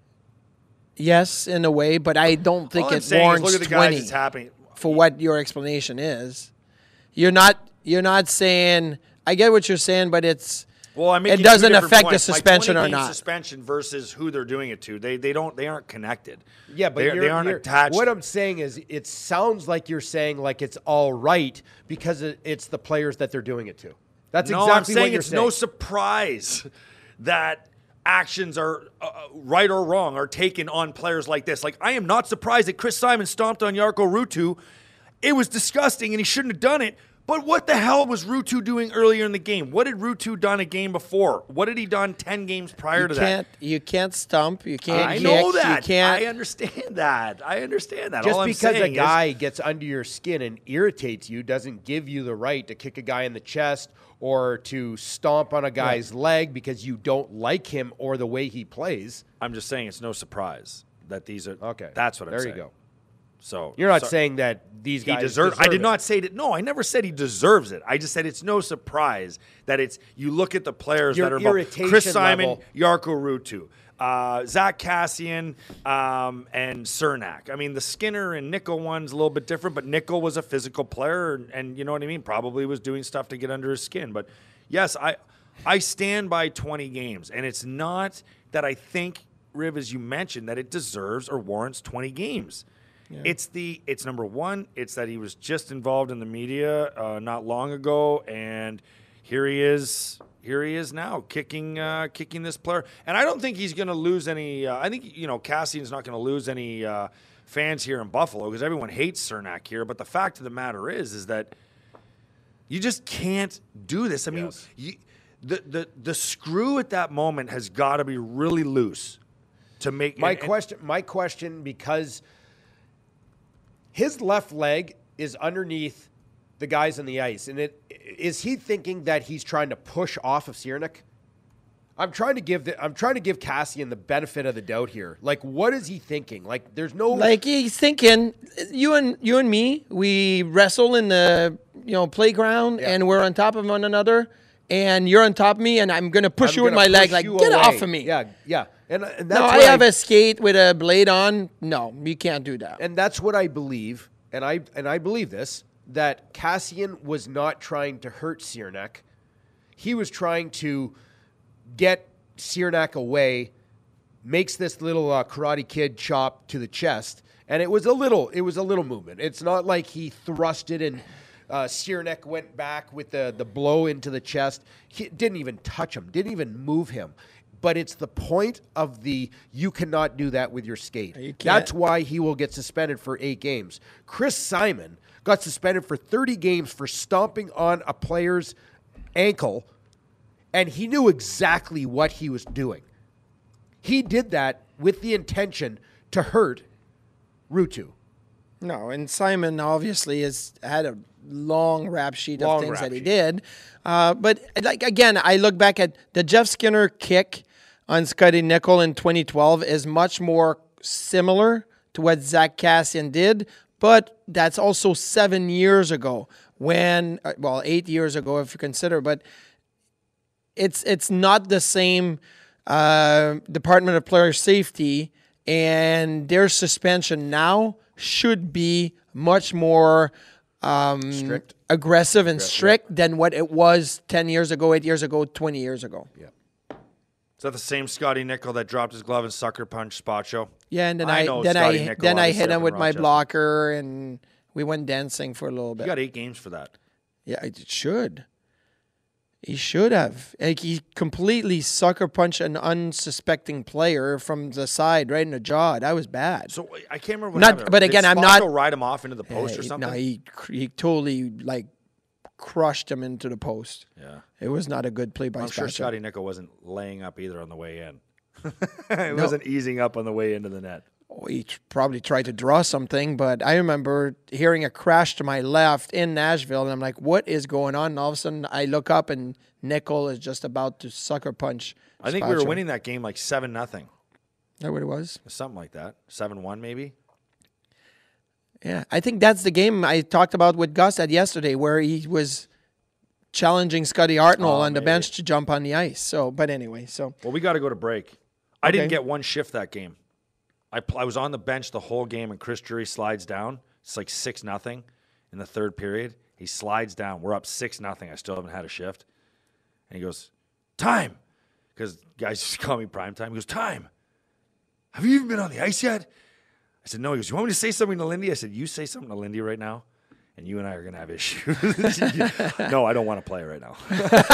Yes, in a way, but I don't think All I'm it saying is warrants look at the guys twenty that's happening. for what your explanation is. You're not. You're not saying. I get what you're saying, but it's. Well, I mean, it doesn't affect the suspension or not. Suspension versus who they're doing it to. They they don't they aren't connected. Yeah, but They're- you're, they aren't you're- attached. What I'm saying is, it sounds like you're saying like it's all right because it, it's the players that they're doing it to. That's no, exactly I'm saying what you're it's saying. no surprise that actions are uh, right or wrong are taken on players like this. Like, I am not surprised that Chris Simon stomped on Yarko Ruutu. It was disgusting, and he shouldn't have done it. But what the hell was Ruutu doing earlier in the game? What had Ruutu done a game before? What had he done ten games prior you to can't, that? You can't stump. You can't. I kick, know that. You can't. I understand that. I understand that. Just All I'm because a saying is- guy gets under your skin and irritates you doesn't give you the right to kick a guy in the chest or to stomp on a guy's leg because you don't like him or the way he plays. I'm just saying it's no surprise that these are. Okay. That's what I'm there saying. you go. So You're not so- saying that these he guys deserves. I deserve did it. not say that. No, I never said he deserves it. I just said it's no surprise that it's. You look at the players Your that are involved. irritation Chris Simon, level. Yarko Ruutu, uh, Zach Cassian, um, and Cernak. I mean, the Skinner and Nickel one's a little bit different, but Nickel was a physical player, and, and you know what I mean. Probably was doing stuff to get under his skin. But yes, I I stand by twenty games, and it's not that I think, Riv, as you mentioned, that it deserves or warrants twenty games. Yeah. It's the it's number one. It's that he was just involved in the media uh, not long ago, and here he is. Here he is now, kicking uh, kicking this player. And I don't think he's going to lose any. Uh, I think you know Cassian's not going to lose any uh, fans here in Buffalo because everyone hates Cernak here. But the fact of the matter is, is that you just can't do this. I mean, Yes. you, the the the screw at that moment has got to be really loose to make My and- and- question, my question, because his left leg is underneath the guys on the ice, and it is he thinking that he's trying to push off of Cernak? I'm trying to give the, I'm trying to give Cassian the benefit of the doubt here. Like, what is he thinking? Like, there's no Like he's thinking, you and you and me, we wrestle in the you know playground, Yeah. and we're on top of one another, and you're on top of me, and I'm gonna push I'm you with gonna my leg, push like you get away. off of me. Yeah, yeah, and and that's No, what I have a skate with a blade on. No, you can't do that. and that's what I believe, and I and I believe this, that Cassian was not trying to hurt Cernak. He was trying to get Cernak away, makes this little uh, Karate Kid chop to the chest, and it was a little, it was a little movement. It's not like he thrusted and uh, Cernak went back with the the blow into the chest. He didn't even touch him, didn't even move him. But it's the point of the you cannot do that with your skate. You can't. That's why he will get suspended for eight games. Chris Simon got suspended for thirty games for stomping on a player's ankle And he knew exactly what he was doing. He did that with the intention to hurt Ruutu. No, and Simon obviously has had a long rap sheet Long of things rap that he sheet. did. Uh, but like again, I look back at the Jeff Skinner kick on Scotty Nickel in twenty twelve is much more similar to what Zach Cassian did, but that's also seven years ago when, uh, well, eight years ago if you consider, but it's it's not the same uh, Department of Player Safety, and their suspension now should be much more um, Strict. aggressive and strict than what it was ten years ago, eight years ago, twenty years ago. Yeah. Is that the same Scotty Nickel that dropped his glove and sucker punch spot show? Yeah, and then I I, know then Scotty I Nickel, then I obviously, hit up him in with my Rochester. blocker, and we went dancing for a little You bit. got eight games for that. Yeah, it should. He should have. Like, he completely sucker punched an unsuspecting player from the side, right in the jaw. That was bad. So I can't remember what Not- happened. but Did again, I'm Spotto not- ride him off into the post Yeah, or he- something? No, he he totally like crushed him into the post. Yeah. It was not a good play by I'm sure Spatcher. Scotty Nickel wasn't laying up either on the way in. it No. wasn't easing up on the way into the net. Oh, he tr- probably tried to draw something, but I remember hearing a crash to my left in Nashville, and I'm like, what is going on? And all of a sudden, I look up, and Nickel is just about to sucker punch. I think we were Spatcher. winning that game like seven nothing. Is that what it was? Something like that. seven one maybe. Yeah, I think that's the game I talked about with Gus at yesterday, where he was challenging Scotty Hartnell Oh, on the maybe. bench to jump on the ice. So, but anyway, so Well, we got to go to break. I didn't Okay. get one shift that game. I, pl- I was on the bench the whole game, and Chris Drury slides down. It's like six nothing in the third period. He slides down. We're up six nothing. I still haven't had a shift. And he goes, time. Because guys just call me prime time. He goes, time. Have you even been on the ice yet? I said, no. He goes, you want me to say something to Lindy? I said, you say something to Lindy right now, and you and I are going to have issues. No, I don't want to play right now.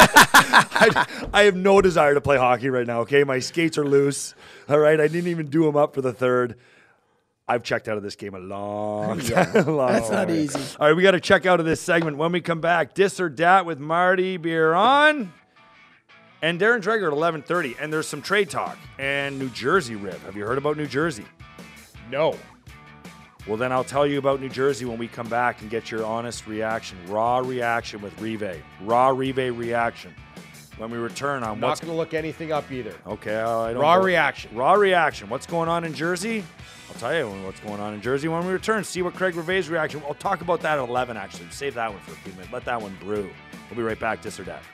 I, I have no desire to play hockey right now, okay? My skates are loose, all right? I didn't even do them up for the third. I've checked out of this game a long time. a long that's not time. easy. All right, we got to check out of this segment. When we come back, Dis or Dat with Marty Biron and Darren Dreger at eleven thirty. And there's some trade talk and New Jersey rib. Have you heard about New Jersey? No. Well, then I'll tell you about New Jersey when we come back and get your honest reaction, raw reaction with Rive. Raw Rive reaction. When we return on I'm what's not going to look anything up either. Okay, I don't Raw know. reaction. Raw reaction. What's going on in Jersey? I'll tell you what's going on in Jersey when we return. See what Craig Rive's reaction. I'll talk about that at eleven, actually. Save that one for a few minutes. Let that one brew. We'll be right back, Dis or Dat.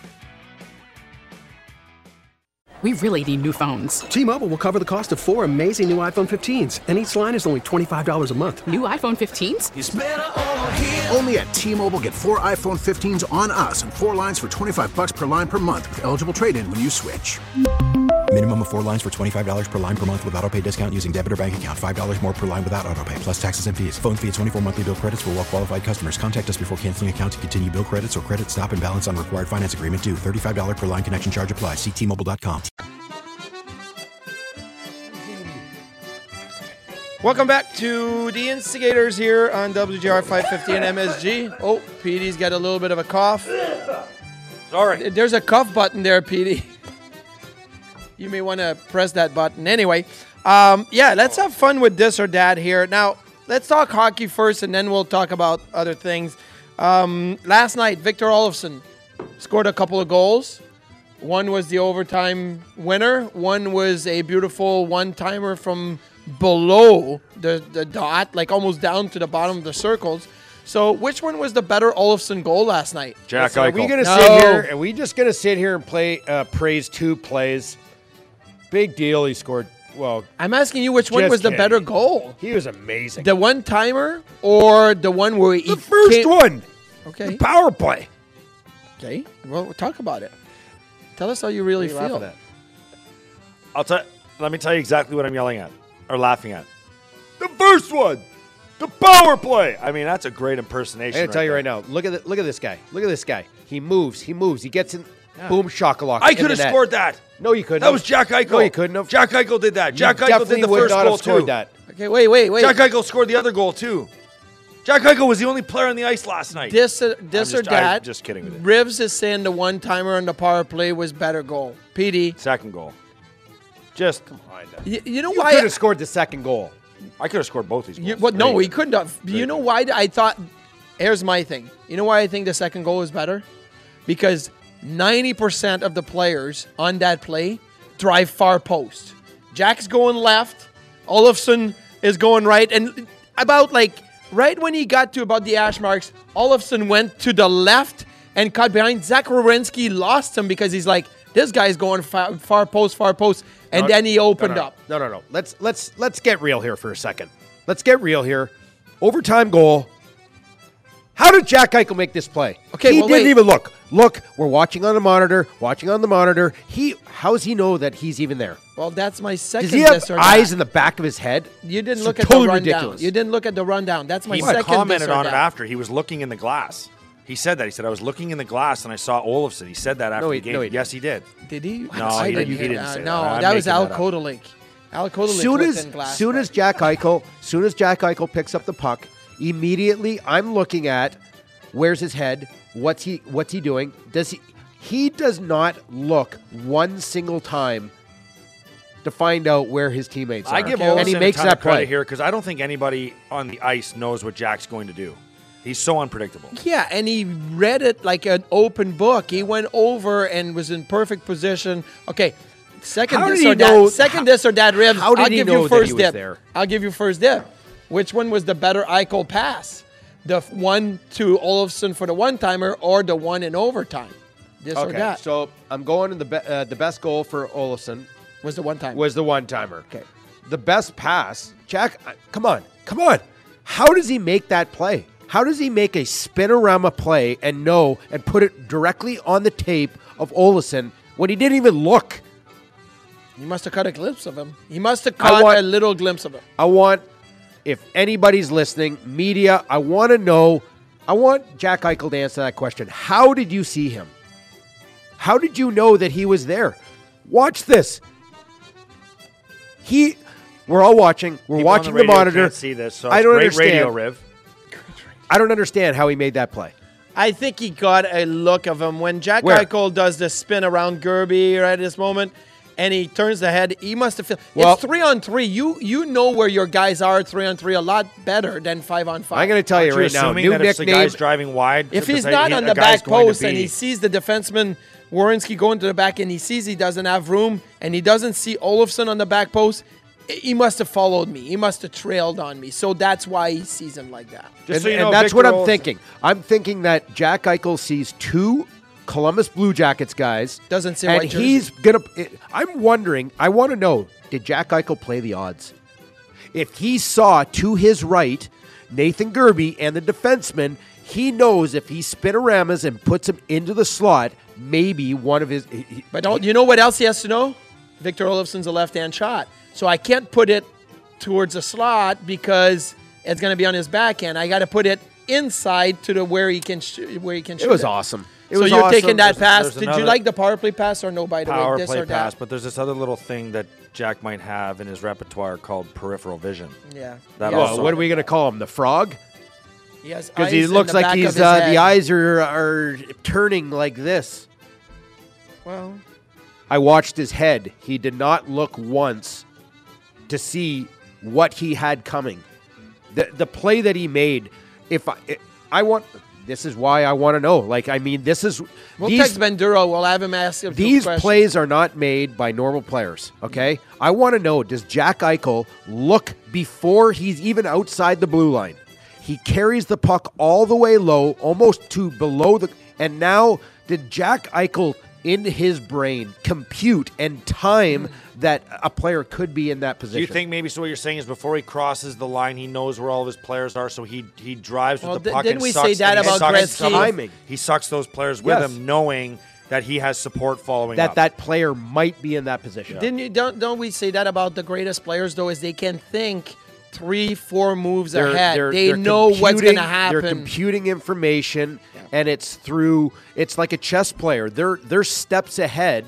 We really need new phones. T-Mobile will cover the cost of four amazing new iPhone fifteens, and each line is only twenty-five dollars a month. New iPhone fifteens? Only at T-Mobile, get four iPhone fifteens on us and four lines for twenty-five bucks per line per month with eligible trade-in when you switch. Minimum of four lines for twenty-five dollars per line per month with autopay discount using debit or bank account. five dollars more per line without autopay, plus taxes and fees. Phone fee at twenty-four monthly bill credits for well-qualified customers. Contact us before canceling account to continue bill credits or credit stop and balance on required finance agreement due. thirty-five dollars per line connection charge applies. See T Mobile dot com. Welcome back to the Instigators here on W G R five fifty and M S G. Oh, Petey's got a little bit of a cough. Sorry. There's a cough button there, Petey. You may want to press that button. Anyway, um, yeah, let's have fun with Dis or Dat here. Now, let's talk hockey first, and then we'll talk about other things. Um, last night, Victor Olofsson scored a couple of goals. One was the overtime winner. One was a beautiful one-timer from below the, the dot, like almost down to the bottom of the circles. So which one was the better Olofsson goal last night? Jack So are we Eichel. going to No. sit here? Are we just going to sit here and play uh, praise two plays? Big deal. He scored. Well, I'm asking you which one Just was the kidding. better goal. he was amazing. The one-timer or the one where he The first came- one. Okay. Power play. Okay. Well, we'll talk about it. Tell us how you really What are you feel. laughing I'll tell. Let me tell you exactly what I'm yelling at or laughing at. The first one, the power play. I mean, that's a great impersonation. I gotta tell you there. right now. Look at the, look at this guy. Look at this guy. He moves. He moves. He gets in. Boom shakalaka. I in could the have net. scored that. No, you couldn't. That was Jack Eichel. No, you couldn't have. Jack Eichel did that. You Jack Eichel definitely did the would first not goal have scored too. that. Okay, wait, wait, wait. Jack Eichel scored the other goal too. Jack Eichel was the only player on the ice last night. This, uh, this I'm or just, I'm that. just kidding with it. Rivs is saying the one timer on the power play was better goal. P D. Second goal. Just You, you know You why? could have scored the second goal. I could have scored both these goals. You, well, no, Great. he couldn't have. You know why I thought? Here's my thing. You know why I think the second goal is better? Because ninety percent of the players on that play drive far post. Jack's going left. Olofsson is going right. And about like right when he got to about the ash marks, Olofsson went to the left and cut behind. Zach Werenski lost him because he's like, this guy's going far, far post, far post. And No, then he opened no, no, up. No, no, no. Let's let's let's get real here for a second. Let's get real here. Overtime goal. How did Jack Eichel make this play? Okay, he well, didn't wait. even look. Look, we're watching on the monitor. Watching on the monitor. He, how does he know that he's even there? Well, that's my second. Does he have this or eyes that. in the back of his head? You didn't It's look at totally the rundown. ridiculous. You didn't look at the rundown. That's my He second. commented this or on it that. after. He was looking in the glass. He said that. He said, I was looking in the glass and I saw Olofsson. He said that after No, he- the game. no, he yes, he did. Did he? No, I he didn't, he hear didn't that. say that. No, I'm that was making Al that up. Kodalik. Al Kodalik Soon looked as in glass. soon as Jack Eichel, soon as Jack Eichel picks up the puck, immediately I'm looking at where's his head? What's he what's he doing? Does he he does not look one single time to find out where his teammates are. I give and he Olofsson makes a ton that of credit play. here because I don't think anybody on the ice knows what Jack's going to do. He's so unpredictable. Yeah, and he read it like an open book. He went over and was in perfect position. Okay, second How this did he or know- that. Second how- this or that, Ribs. how did I'll he give know you that first he was dip. there? I'll give you first dip. Which one was the better Eichel pass? The f- one to Olofsson for the one timer, or the one in overtime? This or Okay, that so I'm going to the be- uh, the best goal for Olofsson was the one timer. was the one timer. Okay. The best pass, Jack. uh, Come on, come on. How does he make that play? How does he make a spinorama play and know and put it directly on the tape of Olofsson when he didn't even look? He must have caught a glimpse of him. He must have I caught want- a little glimpse of him. I want, if anybody's listening, media, I want to know, I want Jack Eichel to answer that question. How did you see him? How did you know that he was there? Watch this. He, we're all watching. We're People on watching the the, radio monitor. can't see this, so I it's don't great understand. radio, Riv. I don't understand how he made that play. I think he got a look of him when Jack Where? Eichel does the spin around Gerby right at this moment, and he turns the head. He must have felt Well- it's three on three. You you know where your guys are at three on three a lot better than five on five. I'm going to tell Aren't you you right now. assuming New that if the nickname. guy's driving wide, if to he's say not he- on a the guy's back going to post and be- he sees the defenseman Werenski going to the back and he sees he doesn't have room and he doesn't see Olofsson on the back post, he must have followed me. He must have trailed on me. So that's why he sees him like that. Just And, so you and know, that's what Victor I'm Olofsson- thinking. I'm thinking that Jack Eichel sees two Columbus Blue Jackets guys. Doesn't say and white jersey. he's gonna. I'm wondering. I want to know: did Jack Eichel play the odds? If he saw to his right Nathan Gerby and the defenseman, he knows if he spinoramas and puts him into the slot, maybe one of his. he- But don't you know what else he has to know? Victor Olofsson's a left-hand shot. So I can't put it towards the slot because it's going to be on his backhand. I got to put it inside to the where he can sh- where he can shoot. It was awesome. It so was you're awesome. taking that There's- pass. there's Did you another like the power play pass or no? By the power way, this play or pass, that? but there's this other little thing that Jack might have in his repertoire called peripheral vision. Yeah. That Yeah. Well, also- what are we going to call him? The frog? He has Because eyes he in looks the like back of he's his uh, head. the eyes are are turning like this. Well, I watched his head. He did not look once to see what he had coming. The the play that he made, if I, I want, this is why I want to know. Like, I mean, this is we'll these text Bandura. We'll have him ask him these questions. plays are not made by normal players. Okay, I want to know: does Jack Eichel look before he's even outside the blue line? He carries the puck all the way low, almost to below the. And now, did Jack Eichel in his brain compute and time that a player could be in that position? Do you think maybe so? What you're saying is before he crosses the line, he knows where all of his players are, so he he drives Well, with the di- puck didn't and we sucks, say that and he about sucks Gretzky? some of- Timing. He sucks those players with Yes. him, knowing that he has support following that up. that player might be in that position? Didn't you? Don't don't we say that about the greatest players though? Is they can think three, four moves They're- ahead. they're- they they're know what's going to computing- happen. They're computing information, and it's through. It's like a chess player. They're they're steps ahead.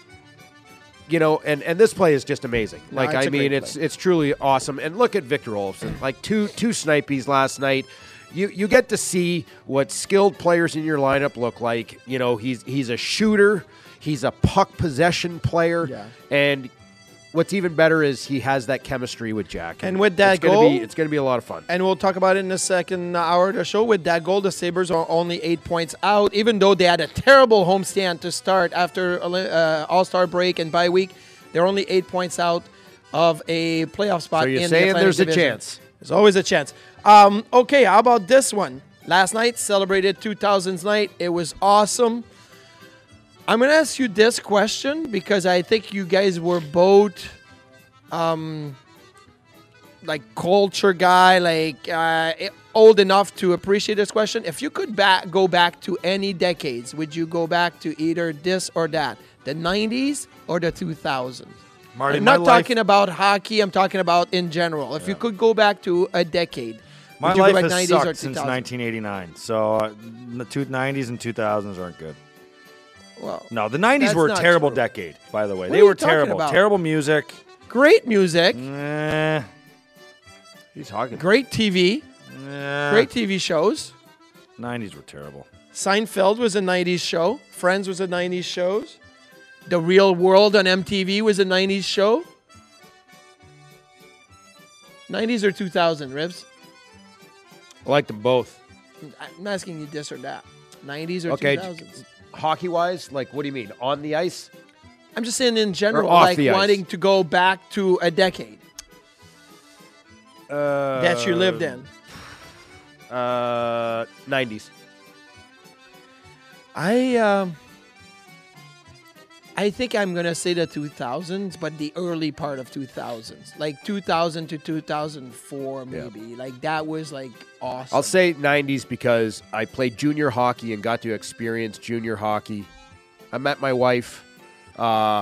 You know, and, and this play is just amazing. No, Like it's I a mean, great it's play. it's truly awesome. And look at Victor Olofsson, like two two snipeys last night. you you get to see what skilled players in your lineup look like. You know, he's he's a shooter, he's a puck possession player, Yeah. and what's even better is he has that chemistry with Jack. And with that it's gonna goal- be, it's going to be a lot of fun. And we'll talk about it in the second hour of the show. With that goal, the Sabres are only eight points out, even though they had a terrible homestand to start after uh, All-Star break and bye week. They're only eight points out of a playoff spot So you're in saying the Atlantic there's a Division. chance. There's always a chance. Um, okay, how about this one? Last night, celebrated two thousands night. It was awesome. I'm going to ask you this question because I think you guys were both um, like culture guy, like uh, old enough to appreciate this question. If you could back, go back to any decades, would you go back to either this or that? The nineties or the two thousands? Marty, I'm my not life- talking about hockey. I'm talking about in general. If you could go back to a decade, My would you life go back has nineties sucked or since two thousands? nineteen eighty-nine. So uh, the two nineties and two thousands aren't good. Well, No, the nineties that's were a not terrible true. decade, by the way. What they are you were talking terrible. about? Terrible music. Great music, Eh, He's talking. great T V, eh. great T V shows. nineties were terrible. Seinfeld was a nineties show. Friends was a nineties show. The Real World on M T V was a nineties show. nineties or two thousand, Ribs? I like them both. I'm asking you this or that. nineties or Okay, two thousands? hockey-wise, like, what do you mean? On the ice? I'm just saying in general, off like the ice? wanting to go back to a decade Uh, that you lived in. Uh, nineties. I um, I think I'm gonna say the two thousands, but the early part of two thousands, like two thousand to two thousand four, maybe. Like that was like awesome. I'll say nineties because I played junior hockey and got to experience junior hockey. I met my wife. Uh,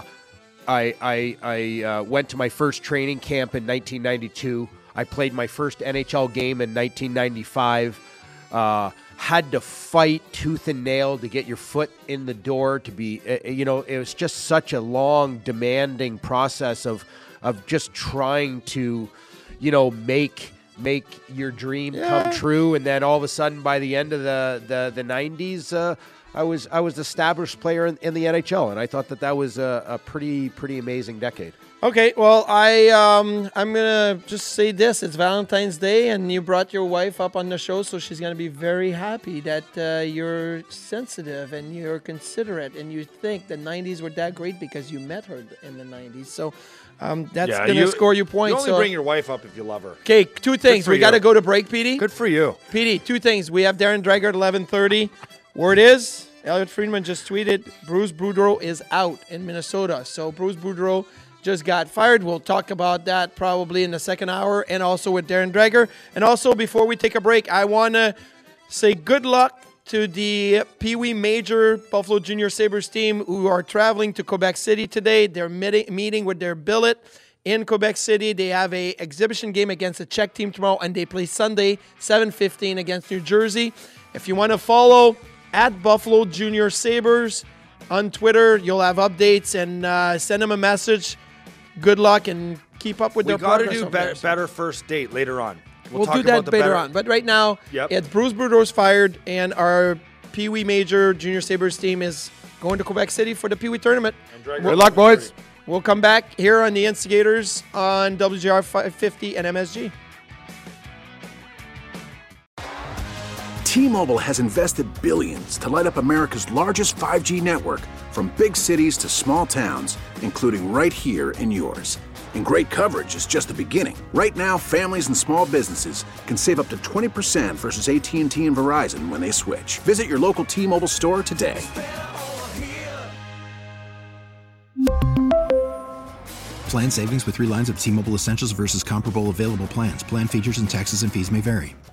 I I, I uh, went to my first training camp in nineteen ninety-two. I played my first N H L game in nineteen ninety-five. Uh, had to fight tooth and nail to get your foot in the door to be, uh, you know, it was just such a long, demanding process of of just trying to, you know, make make your dream Yeah. come true. And then all of a sudden, by the end of the the, the nineties, uh, I was I was the established player in, in the N H L, and I thought that that was a, a pretty pretty amazing decade. Okay, well, I um, I'm gonna just say this: it's Valentine's Day, and you brought your wife up on the show, so she's gonna be very happy that uh, you're sensitive and you're considerate, and you think the nineties were that great because you met her in the nineties. So um, that's Yeah, gonna you- score you points. You only so- bring your wife up if you love her. Okay, two things. for We got to you. go to break, P D. Good for you. P D, two things. We have Darren Dreger at eleven thirty. Word is, Elliot Friedman just tweeted, Bruce Boudreau is out in Minnesota. So Bruce Boudreau just got fired. We'll talk about that probably in the second hour and also with Darren Dreger. And also, before we take a break, I want to say good luck to the Pee Wee Major Buffalo Junior Sabres team who are traveling to Quebec City today. They're meeti- meeting with their billet in Quebec City. They have a exhibition game against the Czech team tomorrow, and they play Sunday, seven fifteen against New Jersey. If you want to follow at Buffalo Junior Sabres on Twitter, you'll have updates, and uh, send them a message. Good luck and keep up with We their got to progress do over be- there. better first date later on. We'll, talk do about that the later better- on. But right now, Yep. it's Bruce Boudreau's fired, and our Pee Wee Major Junior Sabres team is going to Quebec City for the Pee Wee tournament. Dreger- Good luck, boys. We'll come back here on the Instigators on W G R five fifty and M S G. T-Mobile has invested billions to light up America's largest five G network, from big cities to small towns, including right here in yours. And great coverage is just the beginning. Right now, families and small businesses can save up to twenty percent versus A T and T and Verizon when they switch. Visit your local T-Mobile store today. Plan savings with three lines of T-Mobile Essentials versus comparable available plans. Plan features and taxes and fees may vary.